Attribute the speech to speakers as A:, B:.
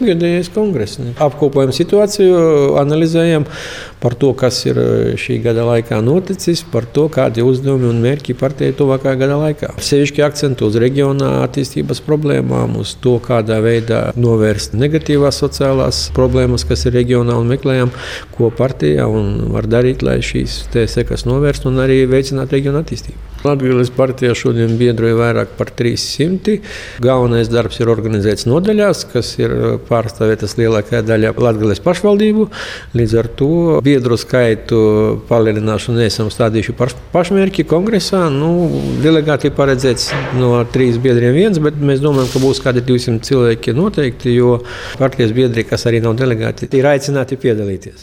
A: Gadējais kongress. Apkopojam situāciju, analizējam par to, kas ir šī gada laikā noticis, par to, kādi uzdevumi un mērķi partijai tuvākā gada laikā. Sevišķi akcentu uz reģionā attīstības problēmām, uz to, kādā veidā novērst negatīvās sociālās problēmas, kas ir reģionā, un meklējam, ko partija var darīt, lai šīs sekas novērst un arī veicināt reģionu attīstību. Latgales partijā šodien biedroja vairāk par 300. Galvenais darbs ir organizēts nodaļās, kas ir pārstāvētas lielākajā daļā Latgales pašvaldību. Līdz ar to biedru skaitu palielināšanu esam stādījuši pašmērķi kongresā. Delegāti ir paredzēts no 3 biedriem 1, bet mēs domājam, ka būs kādi 200 cilvēki noteikti, jo partijas biedri, kas arī nav delegāti, ir aicināti piedalīties.